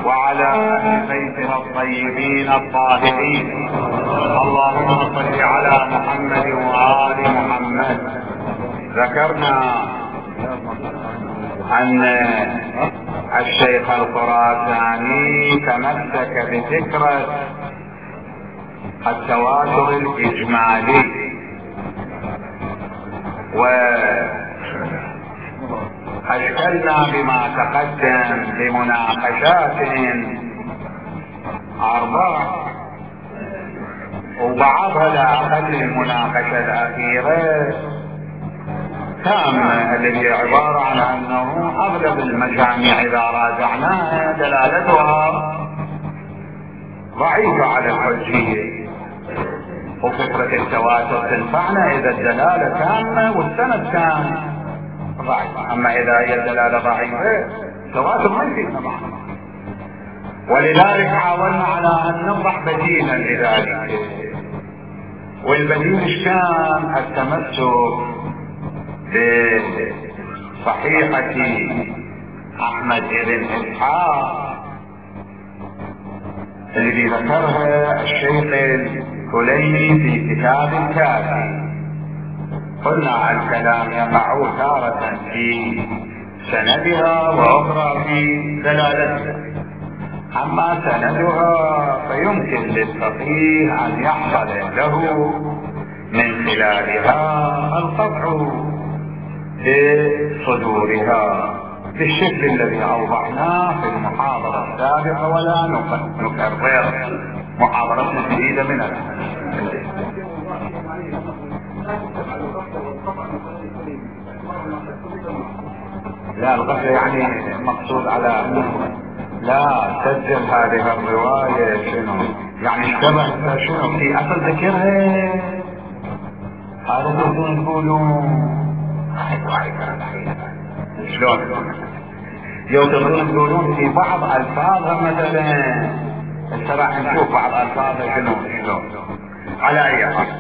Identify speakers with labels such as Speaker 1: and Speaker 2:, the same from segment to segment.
Speaker 1: وعلى أهل بيتها الطيبين الطاهرين. اللهم صل على محمد وآل محمد. ذكرنا أن الشيخ الخراساني تمسك بفكرة التواتر الإجمالي، وأشكلنا بما تقدم بمناقشات 4، وبعضها لا أقل المناقشة الأخيرة تامة، اللي هي عبارة عن أنه أغلب المجاميع إذا راجعناها دلالتها ضعيفة على الحجية، وفكرة التواتر تنفعنا إذا الدلالة تامة والسند كان ضعيف. أما إذا هي الدلالة ضعيفة التواتر ما يفيدنا معنا، ولذلك حاولنا على أن نضع بديلا لذلك. والبديل ايش كان؟ التمسك بصحيحة أحمد بن إسحاق الذي ذكرها الشيخ الكليني في كتاب الكافي. قلنا الكلام يقع تارة في سندها وأخرى في دلالتها. أما سندها فيمكن للفقيه أن يحصل له من خلالها القطع بصدورها بالشكل الذي أوضحناه في المحاضرة السابقة، ولا نكرر محاضرة جديدة منها. لا القصد يعني مقصود على لا سجل هذه الرواية شنو يعني اشتبه شنو في أصل ذكرها. هذا تقولون شلون يقولون في بعض الفاظها مثلا راح نشوف بعض الفاظها شنو على اي حال.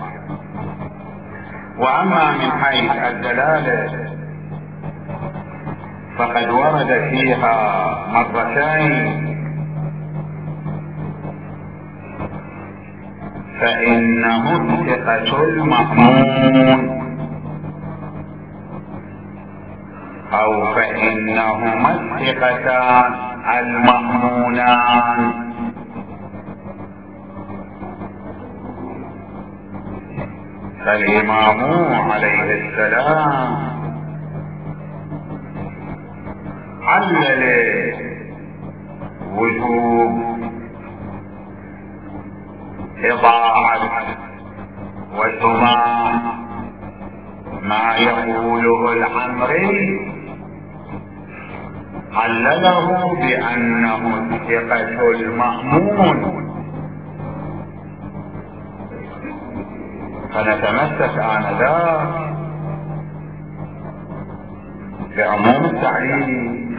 Speaker 1: واما من حيث الدلاله فقد ورد فيها مرتين فانه الثقة المأمون او فانهما الثقتان المأمونان. فالامام عليه السلام علل وجوب اضاعة وسماع ما يقوله العمري، علله بأنه الثقة المأمون. فنتمسك آنذاك بعموم التعليل،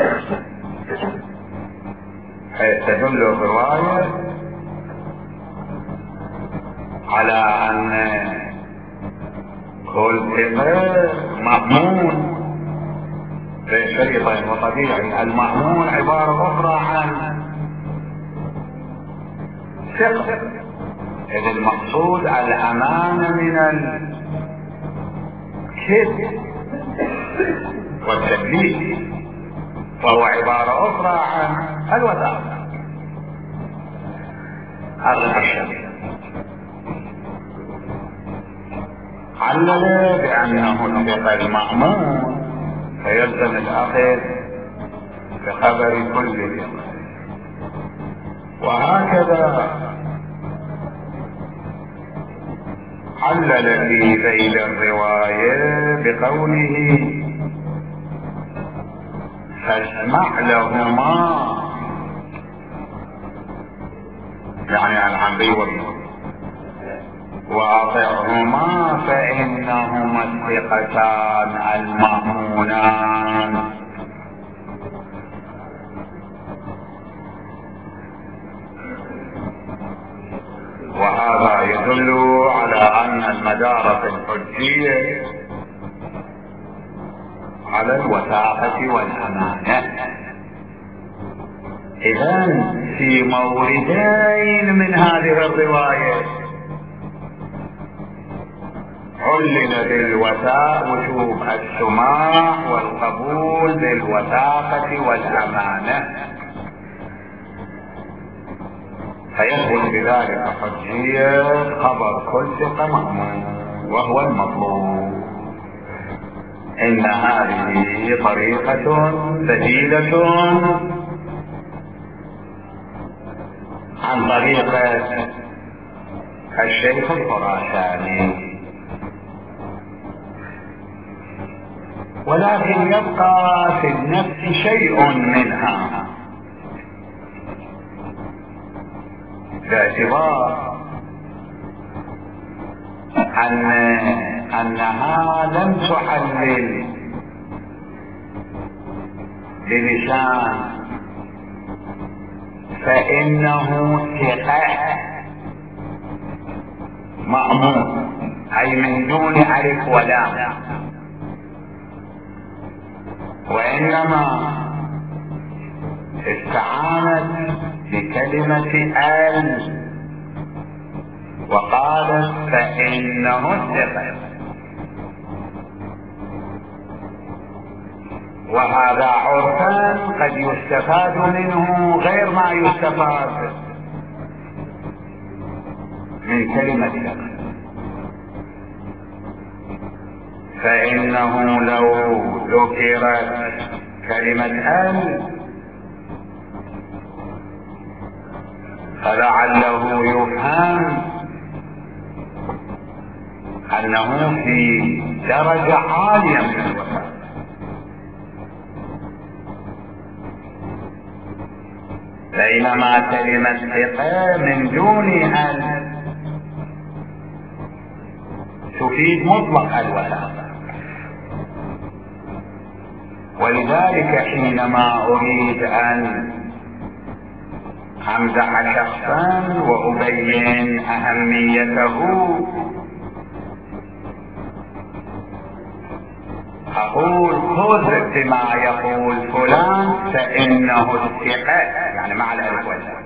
Speaker 1: حيث تدل الرواية على أن كل ثقة مأمون بشريطين. وطبيعي المأمون عبارة أخرى عن ثقة، إذ المقصود الأمان من الكذب والتدليس، فهو عبارة أخرى عن الوثاقة. هذا الشيء علل بأنه الثقة المأمون فيلزم الأخذ بخبر كل ثقة. وهكذا علل في ذيل الرواية بقوله فاسمع لهما، يعني العمري واطعهما فإنهما الثقتان المأمونان. وهذا يدل على أن المدار في الحجية على الوثاقة والأمانة، إذن في موردين من هذه الرواية علل وجوب السماع والقبول بالوثاقة والأمانة، فيثبت بذلك حجية خبر كل ثقة مأمون، وهو المطلوب. إن هذه طريقة بديلة عن طريقة الشيخ الخراساني، ولكن يبقى في النفس شيء منها باعتبار أنها لم تحلل بلسان، فإنه ثقة مأمون، أي من دون ألف ولام، وإنما استعانت بكلمة ال وقالت فإنه الثقة، وهذا عرفا قد يستفاد منه غير ما يستفاد من كلمة ثقة، فإنه لو ذكرت كلمة ال فلعله يفهم أنه في درجة عالية من الوفاء، بينما كلمة ثقة من دون أن تفيد مطلق الوفاء. ولذلك حينما أريد أن أمدح شخصا وأبين أهميته أقول خذ بما يقول فلان فإنه الثقة، يعني مع الألف واللام.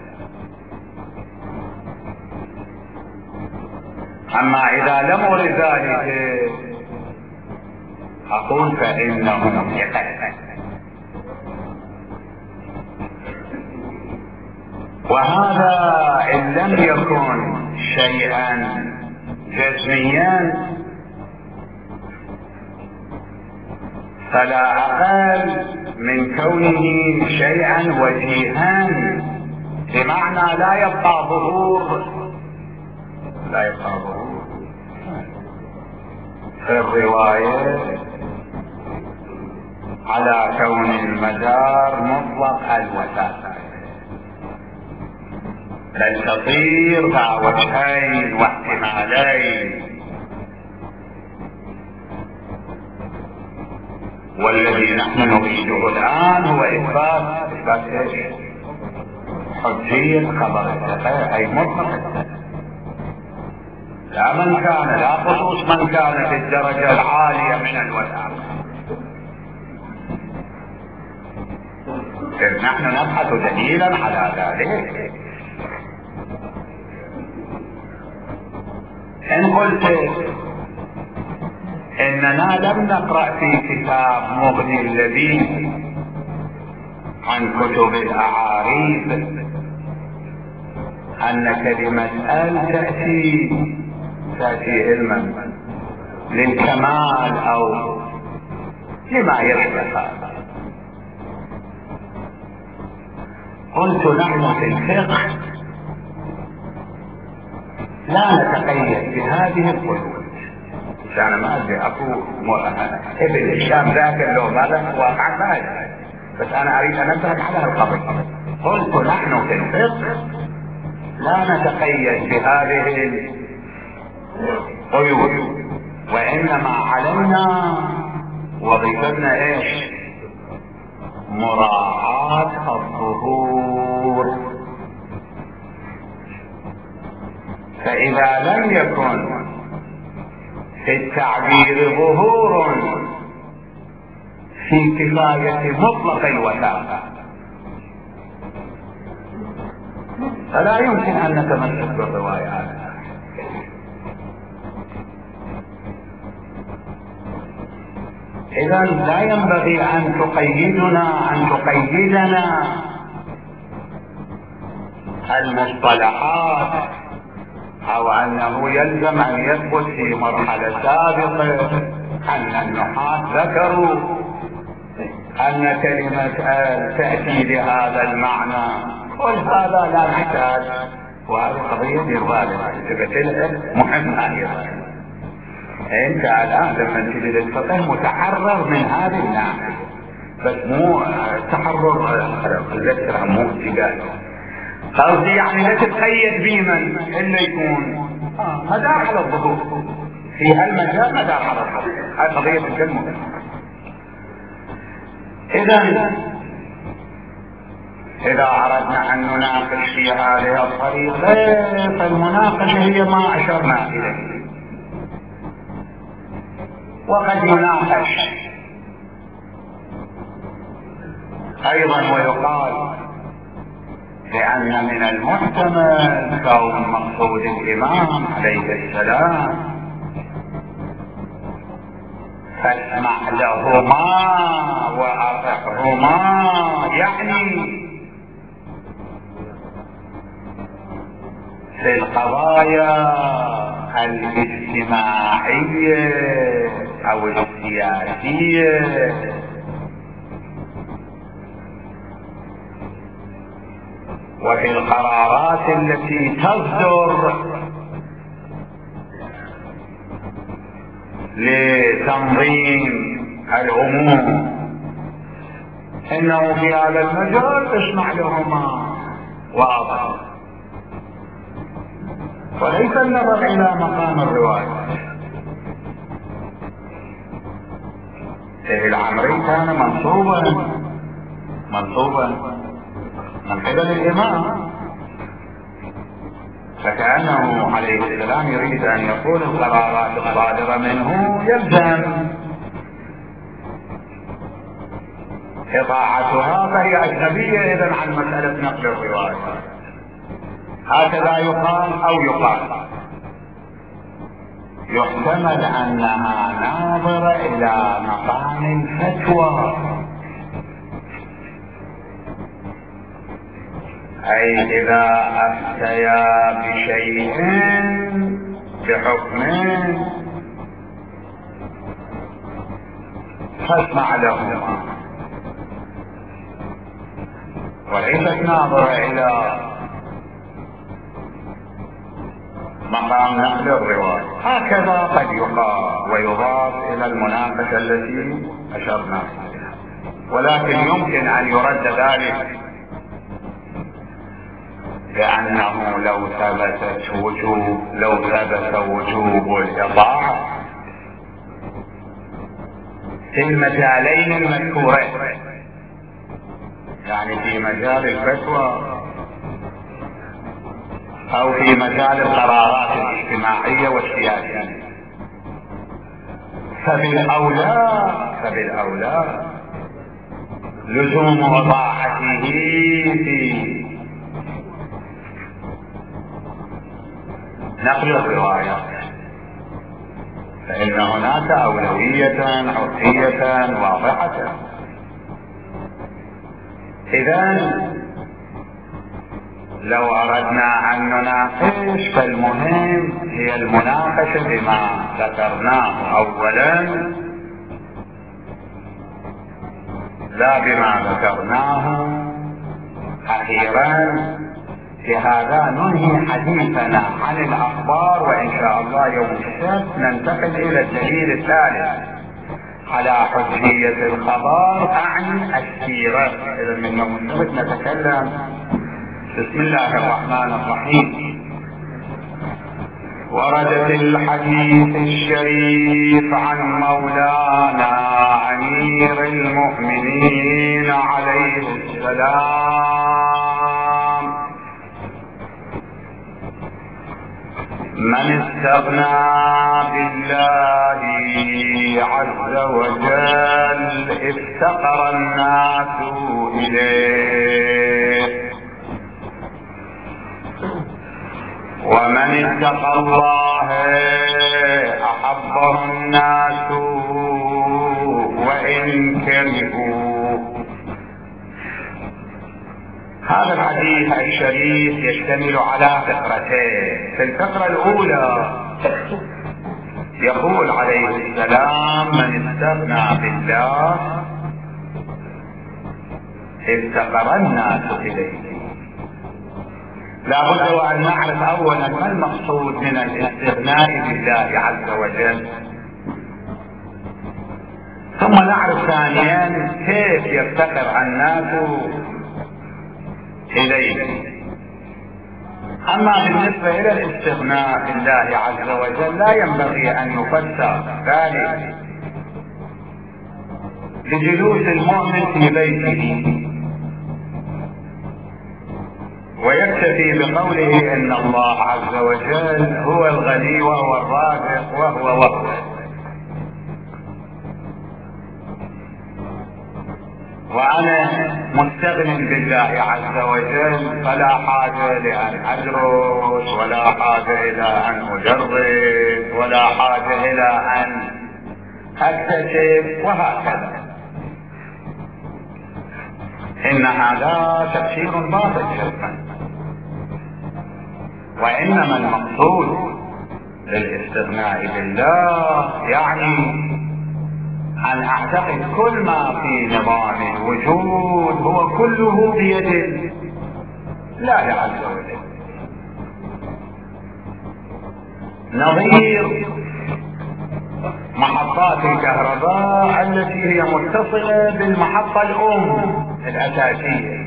Speaker 1: أما إذا لم أرد ذلك أقول فإنه ثقة. وهذا إن لم يكن شيئا جزميا فلا أقل من كونه شيئا وجيها، بمعنى لا يبقى ظهور في الرواية على كون المدار مطلق الوثاقة، بل تصير ذا وجهين واحتمالين. والذي نحن نريده الآن هو إثبات إيش؟ حجية خبر الثقة، أي مطلق الثقة، لا من كان، لا خصوص من كان في الدرجة العالية من الوثاقة. نحن نبحث دليلا على ذلك. إن قلت إننا لم نقرأ في كتاب مغني اللبيب عن كتب الأعاريب أن كلمة ال تأتي علما للكمال أو لما يشبه هذا، قلت نحن في الفقه لا نتقيد بهذه القيود. أنا ما أدري أكو ابن الشام ذاك اللغة ماذا واقعا ما أدري، بس أنا أريد أن أنتهك على القبر. قلت نحن في الفقه لا نتقيد بهذه القيود، وإنما علينا وظيفتنا إيش؟ مراعاة الظهور. فإذا لم يكن في التعبير ظهور في كفاية مطلق الوثاقة فلا يمكن ان نتمسك بالروايات. اذا لا ينبغي ان تقيدنا المصطلحات، او انه يلزم ان يثبت في مرحلة سابقة ان النحاة ذكروا ان كلمة تأتي بهذا المعنى، وهذا لا نحتاج. وهذه قضية دير بالك تبتلها مهمة ايضا. انت الان لما تجد الفقه متحرر من هذه الناحية، بس مو تحرر الذكر مو اتجاه. قصدي يعني لا تتقيد بمن الا يكون مدار على الظهور في هالمجال، مدار على الظهور. هذه قضية الكلمة. إذا أردنا أن نناقش في هذه الطريقة فالمناقشة هي ما أشرنا إليه. وقد يناقش أيضا ويقال لأن من المحتمل كون مقصود الإمام عليه السلام فاسمع لهما وأطعهما، يعني في القضايا الاجتماعية أو السياسية وفي القرارات التي تصدر لتنظيم الأمور، إنه في هذا المجال اسمع لهما واضح، وليس النظر إلى مقام الرواية. العمري كان منصوبا من قبل الإمام، فكأنه عليه السلام يريد أن يقول القرارات الصادرة منه يلزم إطاعتها، فهي أجنبية إذن عن مسألة نقل الرواية. هكذا يقال أو يقال يحتمل أنها ناظرة إلى مقام الفتوى، أي إذا أفتيا بشيء بحكم فاسمع لهما، وليست ناظرة إلى مقام نقل الرواية. هكذا قد يقال ويضاف إلى المناقشة التي أشرنا إليها، ولكن يمكن أن يرد ذلك لأنه لو ثبت وجوب الإطاعة في المجالين المذكورين، يعني في مجال الفتوى أو في مجال القرارات الاجتماعية والسياسية، فبالأولى لزوم طاعته في نقل الروايات، فإن هناك أولوية عرفية واضحة. إذن لو أردنا أن نناقش فالمهم هي المناقشة بما ذكرناه أولا لا بما ذكرناه أخيرا. بهذا ننهي حديثنا عن الأخبار، وإن شاء الله يوم السبت ننتقل إلى الدليل الثالث على حجية الخبر عن السيرة. إذا من يوم السبت نتكلم. بسم الله الرحمن الرحيم. ورد في الحديث الشريف عن مولانا أمير المؤمنين عليه السلام: من استغنى بالله عز وجل افتقر الناس إليه، ومن اتقى الله احبه الناس وان كرهوا. هذا الحديث الشريف يشتمل على فقرتين. في الفقرة الاولى يقول عليه السلام: من استغنى بالله افتقر الناس اليه. لا بد وان نعرف اولا ما المقصود من الاستغناء بالله عز وجل، ثم نعرف ثانيا كيف يفتقر الناس اليه. اما بالنسبة الى الاستغناء بالله عز وجل لا ينبغي ان يفسر ذلك بجلوس المؤمن في بيته ويكتفي بقوله ان الله عز وجل هو الغني وهو الرازق وهو وانا مستغن بالله عز وجل فلا حاجة لان ادرس ولا حاجة الى ان اجرب ولا حاجة الى ان اكتشف وهكذا. ان هذا تفسير باطل جدا، وانما المقصود بالاستغناء بالله يعني ان اعتقد كل ما في نظام الوجود هو كله بيد الله عز وجل. نظير محطات الكهرباء التي هي متصلة بالمحطة الام الاساسية،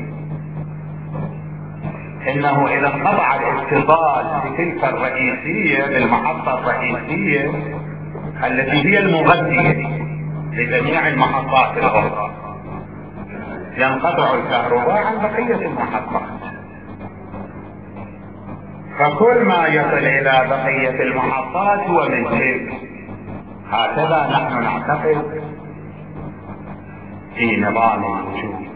Speaker 1: انه اذا انقطع الاتصال بتلك الرئيسية بالمحطة الرئيسية التي هي المغذية لجميع المحطات الاخرى ينقطع الكهرباء عن بقية المحطات، فكل ما يصل الى بقية المحطات هو من تلك. هكذا نحن نعتقد في نظام الوجود.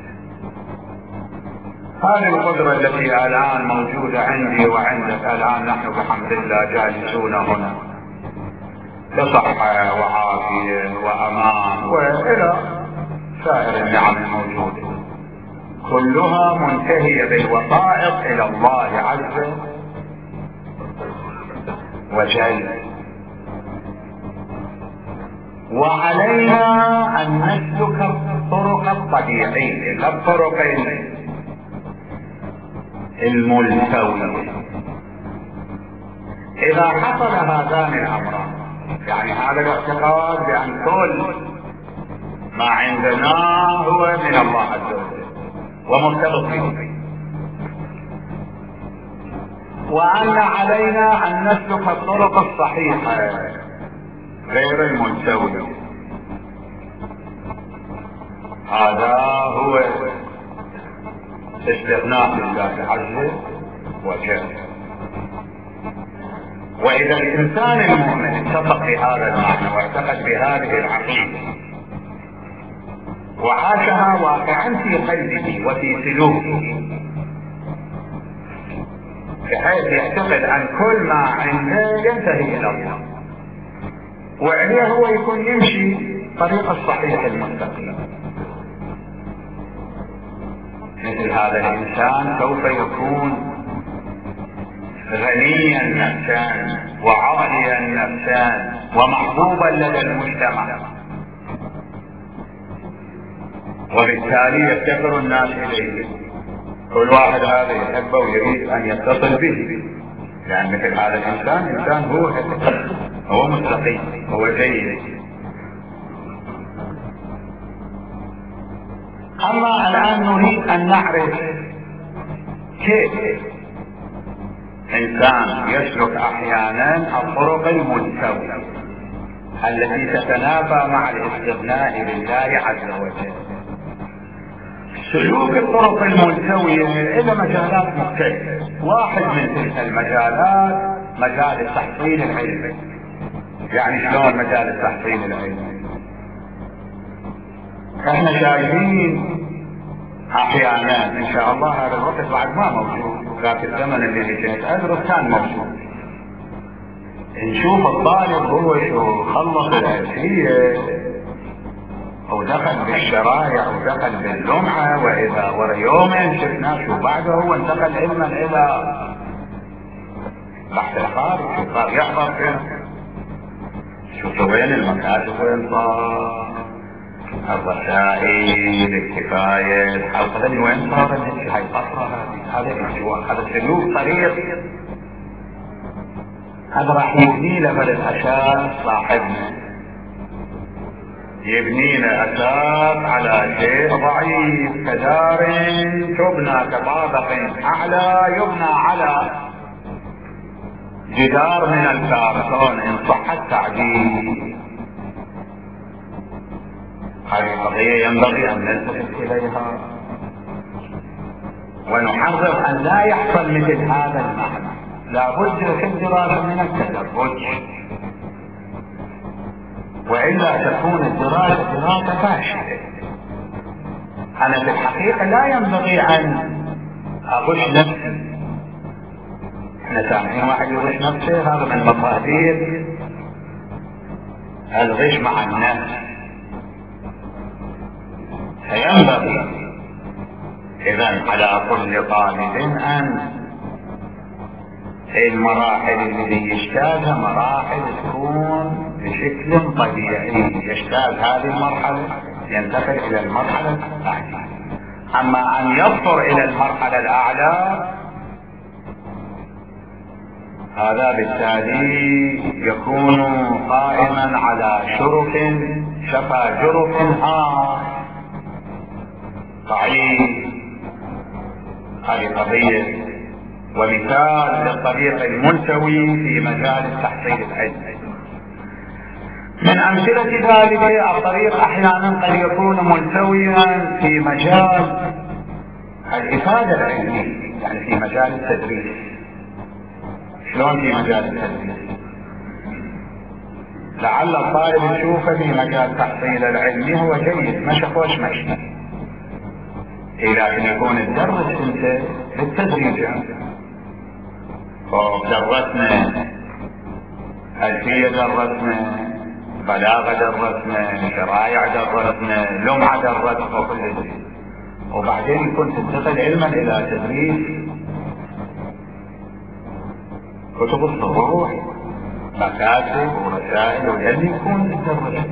Speaker 1: هذه القدرة التي الآن موجودة عندي وعندك الآن، نحن بحمد الله جالسون هنا بصحة وعافية وأمان وإلى سائر النعم الموجودة، كلها منتهية بالوسائط إلى الله عز وجل. وعلينا أن نسلك الطرق الطبيعية، لا الطرق الملتوية. إذا حصل هذان الأمران، يعني هذا الاعتقاد بأن كل ما عندنا هو من الله عز وجل ومرتبط به، وأن علينا أن نسلك الطرق الصحيحة غير الملتوية، هذا هو استغناء بالله عز وجل. واذا الانسان المؤمن اتفق بهذا المعنى واعتقد بهذه العقيده وعاشها واقعا في قلبه وفي سلوكه، بحيث يعتقد ان كل ما عنده ينتهي الى الله، وعليه هو يكون يمشي طريق الصحيح المستقيم، مثل هذا الانسان سوف يكون غنيا نفسان وعاليا نفسان ومحبوبا لدى المجتمع، وبالتالي يفتقر الناس اليه. كل واحد هذا يحبه ويريد ان يتصل به، لان مثل هذا الانسان انسان هو مستقيم، هو جيد. اما الان نريد ان نعرف كيف انسان يسلك احيانا الطرق الملتوية التي تتنافى مع الاستغناء بالله عز وجل. سلوك الطرق الملتوية إلى مجالات مختلفة. واحد من تلك المجالات مجال التحصيل العلمي. يعني شلون مجال التحصيل العلمي؟ احنا شايفين احيانا ان شاء الله هذا الوقت بعد ما موجود، ذاك الزمن اللي كنت ادرس كان موجود. نشوف الطالب هو شو خلص الألفية ودخل بالشرايع ودخل باللمعة، واذا ورا يومين شفناه شو بعده هو انتقل علما الى بحث الخارج، شو صار يحضر فيه، شوفوا وين المكاتب، وين صار الرسائل، الكفاية، الحلقة دي وين صار هاي الفترة هذا سلوك طريق، هذا راح يبني له الاساس صاحبنا، يبني له اساس على شيء ضعيف كدار تبنى كطابق اعلى يبنى على جدار من الكرتون ان صح التعبير. هذه القضية ينبغي ان نلتفت اليها ونحذر ان لا يحصل مثل هذا المعنى. لابد في الدراسة من التدرج، والا تكون الدراسة دراسة فاشلة. انا في الحقيقة لا ينبغي ان اغش نفسي، احنا سامعين واحد يغش نفسه، هذا من مصادر الغش مع النفس. فينبغي اذا على كل طالب ان المراحل اللي يجتازها مراحل تكون بشكل طبيعي، يجتاز هذه المرحلة ينتقل الى المرحلة الأعلى. اما ان يبصر الى المرحلة الاعلى هذا بالتالي يكون قائما على شفا جرف ضعيف. هذه قضية ومثال للطريق الملتوي في مجال التحصيل العلمي. من امثلة ذلك الطريق احيانا قد يكون ملتويا في مجال الافادة العلمية، يعني في مجال التدريس. شلون في مجال التدريس؟ لعل الطالب يشوفه في مجال التحصيل العلمي هو جيد، مشى خوش مشي، لكن يكون تدرس انت بالتدريج. درسنا ألفية، درسنا بلاغة، درسنا شرايع، درسنا لمعة، درسنا وكل شيء، وبعدين كنت تنتقل علما إلى تدريس كتب الصروح، مكاتب ورسائل، والذي يكون تدرس.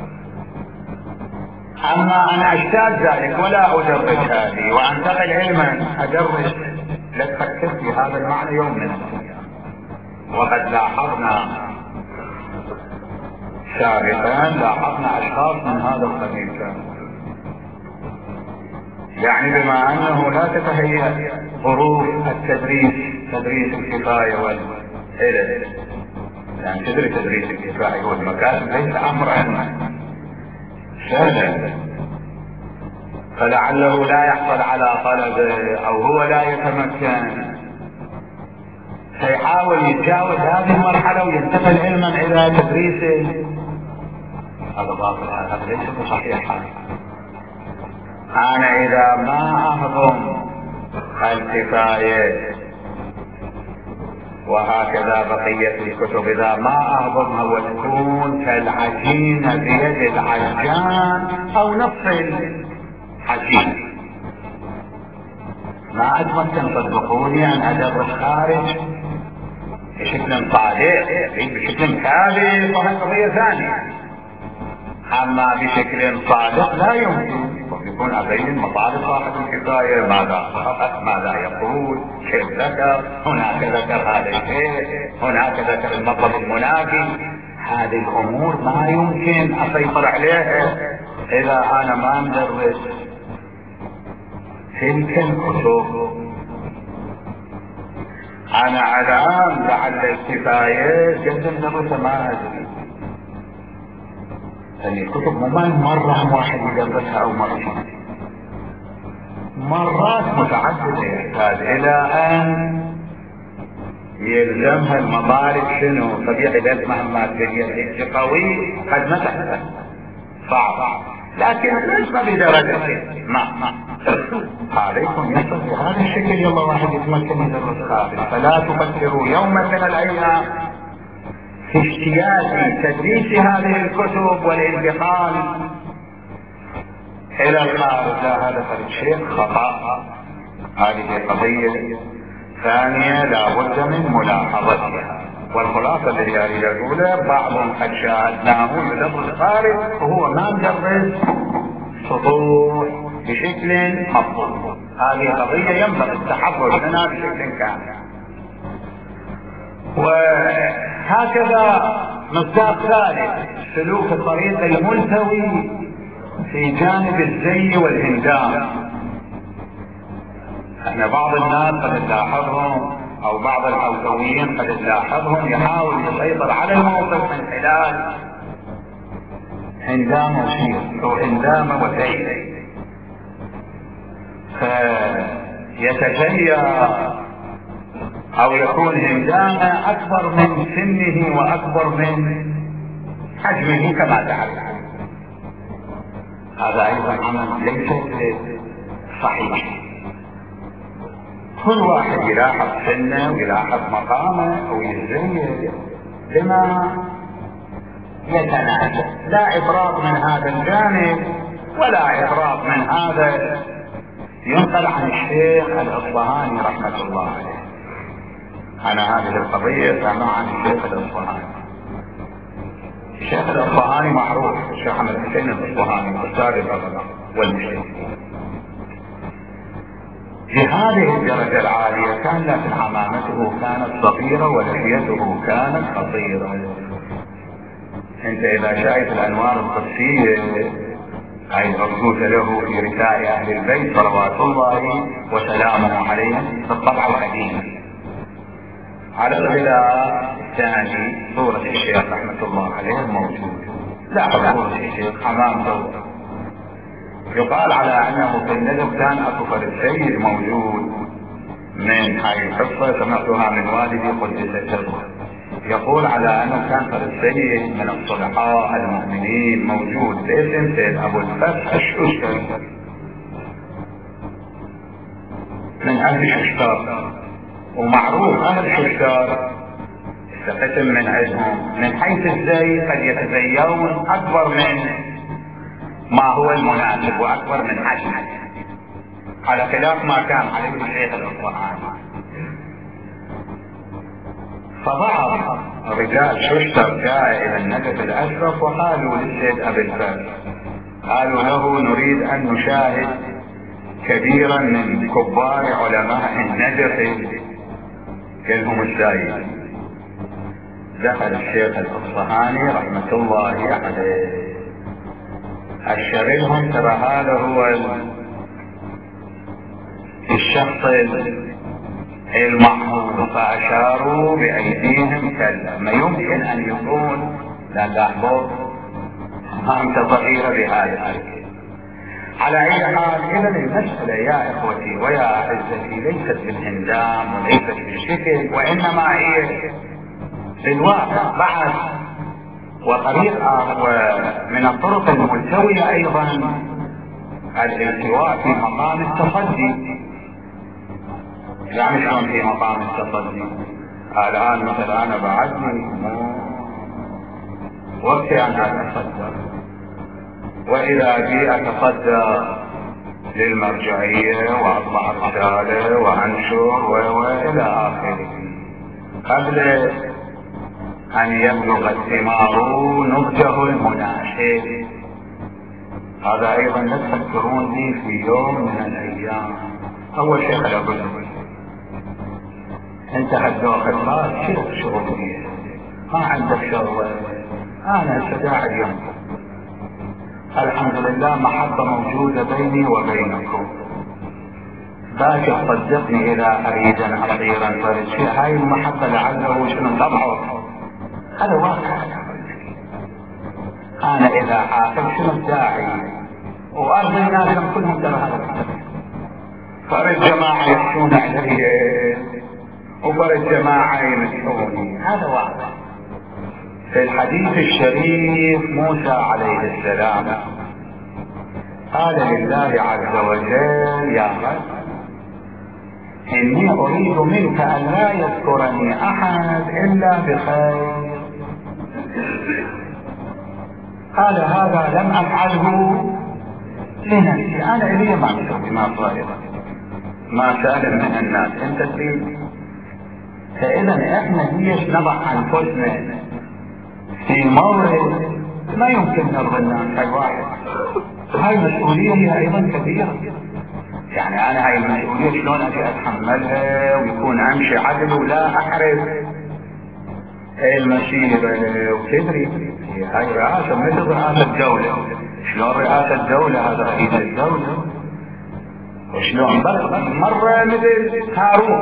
Speaker 1: أما أنا أجتاز ذلك ولا أدرس هذه وأنتقل علما أدرس، لا تفكر في هذا المعنى يوم من الأيام. وقد لاحظنا سابقا أشخاص من هذا القبيل، يعني بما أنه لا تتهيأ ظروف التدريس، تدريس الكفاية والعلل، يعني تدري تدريس الكفاية والمكاتب ليس أمرا سهلا، فلعله لا يحصل على طلبه او هو لا يتمكن، فيحاول يتجاوز هذه المرحلة وينتقل علما الى تدريسه. هذا باطل، هذا ليس بصحيح. انا اذا ما اهضم الكفاية وهكذا بقية الكتب، اذا ما اهضمها وتكون كالعجينة بيد العجان او نصف العجين، ما اتمكن صدقوني ان ادرس خارج بشكل صادق، بشكل كامل، وهي قضية ثانية. اما بشكل صادق لا يمكن، يكون ابين مطالب صاحب الكفاية، ماذا فقط، ماذا يقول، كيف ذكر، هناك ذكر هذا الشيء، هناك ذكر المطلب المنافي. هذه الامور ما يمكن اسيطر عليها اذا انا ما مدرس تلك الكتب. انا الان لعل الكفاية جدا ندرسها ما ادري، يعني الكتب مو مرة واحد يدرسها او مرتين، مرات متعددة، يحتاج الى ان يلزمها المطالب شنو طبيعي، ذات مهمات جدية قوي قد ما تحتاج صعب، لكن ليس بدرجة ما عليكم يصل بهذا الشكل يلا واحد يتمكن من الرسالة. فلا تفكروا يوما من الايام في اجتياز تدريس هذه الكتب والانتقال الى الخارج. لا، هذا شيء خطأ. هذه قضية ثانية لا بد من ملاحظتها. والخلاصة التي اريد اقولها، بعضهم قد شاهدناه يدرس خارج وهو ما مدرس سطوح بشكل مفضول. هذه قضية ينبغي التحرر منها بشكل كامل. وهكذا مصداق ثالث سلوك الطريق الملتوي في جانب الزي والهندام. احنا بعض الناس قد نلاحظهم او بعض الحوثويين قد نلاحظهم يحاول يسيطر على الموقف من خلال هندام وشير او هندام وزي، فيتجيا او يكون هندامه اكبر من سنه واكبر من حجمه كما تعلم. هذا ايضا عمل ليس صحيح. كل واحد يلاحظ سنه ويلاحظ مقامه ويزين بما يتناسب، لا افراط من هذا الجانب ولا افراط من هذا. ينقل عن الشيخ الأصبهاني رحمة الله عليه، أنا هذه القضية سامع عن الشيخ الأصبهاني. الشيخ الأصبهاني معروف، الشيخ أحمد حسين الأصبهاني أستاذ الأزهر والمشركين. في هذه الدرجة العالية كان، لكن عمامته كانت صغيرة ولحيته كانت خطيرة. أنت إذا شايف الأنوار القدسية أي مربوطة له في رثاء أهل البيت صلوات الله وسلامه عليهم في الطبعة القديمة. على الغلاف الثاني صورة الشيخ رحمة الله عليه موجود. لا صورة الشيخ أمامه. يقال على أنه في النجف كان أبو السيد موجود. من هاي القصة سمعتها من والدي قدس سره. يقول على أنه كان السيد من الصلحاء المؤمنين موجود باسم سيد أبو الفتح الششتر من أهل ششتار، ومعروف أهل ششتار قسم من عندهم من حيث الزي قد يتزيون أكبر من ما هو المناسب وأكبر من حجم، على خلاف ما كان عليه الشيخ الأصبهاني. فبعض رجال ششتر جاء الى النجف الاشرف وقالوا للسيد ابي الفتح، قالوا له نريد ان نشاهد كبيرا من كبار علماء النجف كلهم السيد. دخل الشيخ الاصبهاني رحمة الله عليه اشر لهم ترى هذا هو الشخص المحمود، فأشاروا بأيديهم كلا. ما يمكن أن يكون لا لاحظوا أنت ضغيرة بهذا الشكل. على أي حال، إذا المسألة يا إخوتي ويا أعزتي ليست بالهندام وليست بالشكل، وإنما هي بالواقع بعد. وطريقة ومن الطرق الملتوية أيضا الالتواء في مقام التصدي. يعني شلون في مقام التصدي؟ الآن مثلا أنا بعدني وقتي أن أتصدى، وإذا جي أتصدى للمرجعية وأطلع رسالة وأنشر وإلى آخره قبل أن يبلغ الثمار نضجه المناسب. هذا أيضا لا تفكرون لي في يوم من الأيام. أول شيء خلق لكم انت هتدوخ الراس شوف شغلية ما عندك شغل. انا استداعي اليوم الحمد لله محبة موجودة بيني وبينكم. باكر صدقني اذا اريد ان اصيرا فرد شيء هاي المحبة لعله شنو طبعه. هذا واقع. انا اذا عاقل شنو الداعي وارضي الناس كلهم ترى هذا فرد جماعة يحشون علي وفرد جماعة يمسحوني. هذا واقع. في الحديث الشريف موسى عليه السلام قال لله عز وجل: يا رب إني أريد منك أن لا يذكرني أحد إلا بخير. قال: هذا لم أفعله لنفسي، أنا إلي ما مسوي، ما صاير، ما سأل من الناس، أنت تريد. فإذا إحنا ليش نضع أنفسنا في مورد ما يمكن نرضي الناس؟ هاي واحد، هاي مسؤولية هي أيضا كبيرة. يعني أنا هاي المسؤولية شلون أجي أتحملها ويكون أمشي عدل ولا أحرز المسيرة؟ وتدري هاي رئاسة مثل رئاسة الدولة. شلون رئاسة الدولة؟ هذا رئيس الدولة. وشلون مرة مثل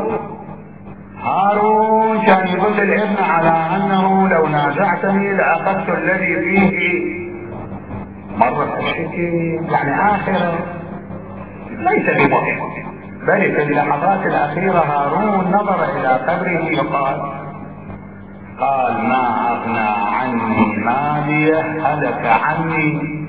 Speaker 1: هارون كان يقول للابن على أنه لو نازعتني لأخذت الذي فيه. مرة الشكي يعني آخرة ليس بمهم، بل في اللحظات الأخيرة هارون نظر إلى قبره قال: ما أغنى عني ماليه، هلك عني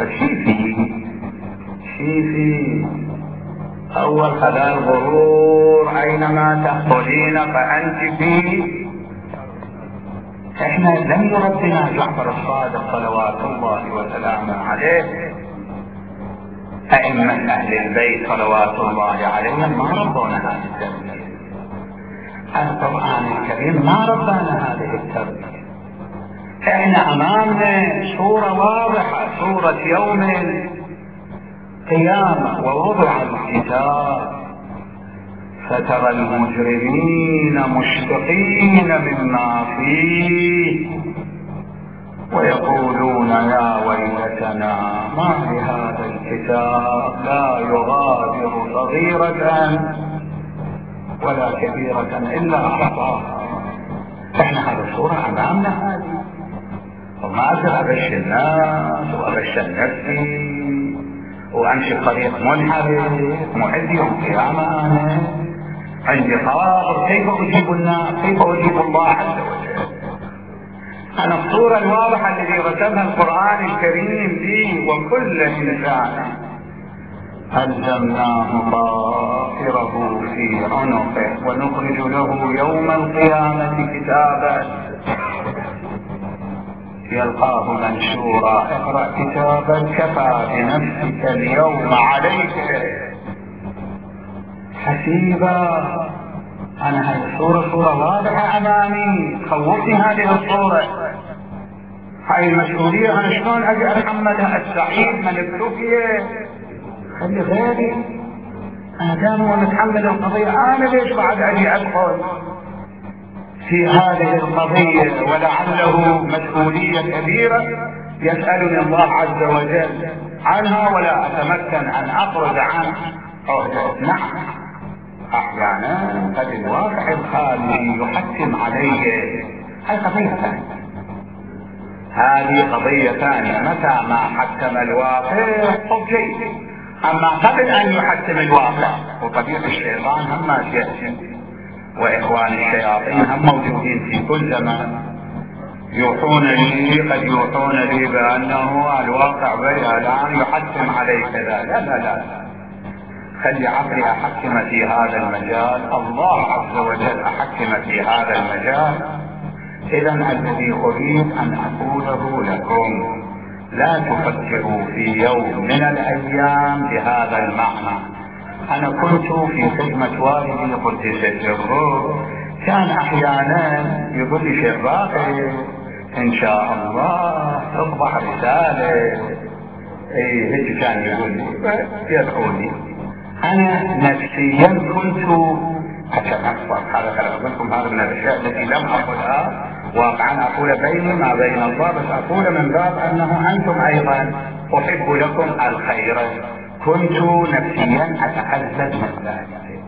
Speaker 1: شيفي. أول خلا الغرور، أينما تخرجين فأنت فيه. احنا لم يربنا جعفر الصادق صلوات الله وسلامه عليه، أئمة أهل البيت صلوات الله عليهم ما ربونا هذه التربية. القرآن الكريم ما ربانا هذه التربية. احنا أمامنا صورة واضحة، صورة يوم القيامة ووضع الكتاب، فترى المجرمين مشفقين مما فيه ويقولون: يا ويلتنا ما لهذا الكتاب لا يغادر صغيرة ولا كبيرة إلا أحصاها. احنا هذه الصورة أمامنا هذه، وما أقدر أبشر الناس وأبشر نفسي وأمشي طريق منحرف معد يوم قيامة. أنا عندي خاطر كيف أجيب الناس، كيف أجيب الله عز وجل. أنا الصورة الواضحة التي رسمها القرآن الكريم لي وكل إنسان ألزمناه طائره في عنقه ونخرج له يوم القيامة كتابا يلقاه منشورا: اقرأ كتابا كفى بنفسك اليوم عليك حسيبا. أنا هذه صورة واضحة أمامي، خوفني هذه الصورة. هاي المسؤولية أنا شلون أجي أتحملها؟ السعيد من ابتلي خلي غيري، أنا دائما نتحمل القضية، أنا ليش بعد أجي أدخل في هذه القضية ولعله مسؤولية كبيرة يسألني الله عز وجل عنها ولا أتمكن أن أخرج عنه عهدة؟ نعم، أحيانا قد الواقع الخارجي يحكم علي. هذه قضية ثانية، هذه قضية ثانية. متى ما حكم الواقع أوكي، أما قبل أن يحكم الواقع وطبيعة الشيطان هم يأتي وإخوان الشياطين هم موجودين في كل زمان، يوحون لي، قد يوحون لي بأنه الواقع بيها الآن يحكم علي كذا. لا، خلي عقلي أحكم في هذا المجال، الله عز وجل أحكم في هذا المجال. إذا الذي أريد أن أقوله لكم: لا تفكروا في يوم من الأيام بهذا المعنى. أنا كنت في خدمة والدي قدس سره، كان أحيانا يقول لي: شيخ باقر إن شاء الله تطبع رسالة. هيك كان يقول لي، يدعوني. أنا نفسيا كنت أتنفر. هذا خلق لكم، هذا من الأشياء التي لم أقولها واقعا، أقول بيني ما بين الله، بس أقول من باب أنه أنتم أيضا أحب لكم الخير. كنت نفسيا أتحزن من ذلك،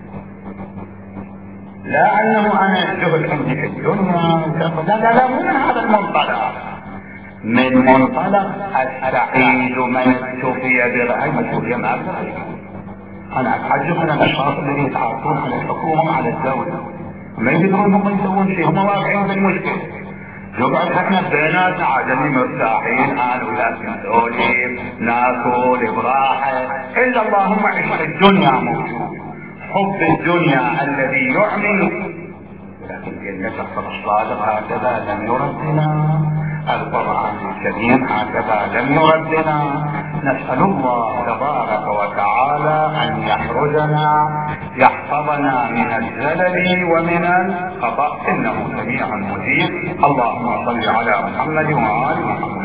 Speaker 1: لا أنه أنا جهد عندي في الدنيا، لا، مو من هذا المنطلق، من منطلق السعيد من اتفي برأي مسؤولية ما أقدر. أنا أتعجب من الأشخاص الذين يتعاطون على الحكومة وعلى الدولة، ما يقدرون هم يسوون شيء، هم واقعين بالمشكلة، يقعد احنا بيناتنا عادني مرتاحين انا وياك نسولف ناكل براحه، الا اللهم عشق الدنيا موجود، حب الدنيا الذي يعمي. لكن للاسف الصادق هكذا لم يردنا، القرآن الكريم هكذا لم يردنا. نسأل الله تبارك وتعالى ان يحرزنا يحفظنا من الزلل ومن الخطأ، انه سميع مجيب. اللهم صل على محمد وآل محمد.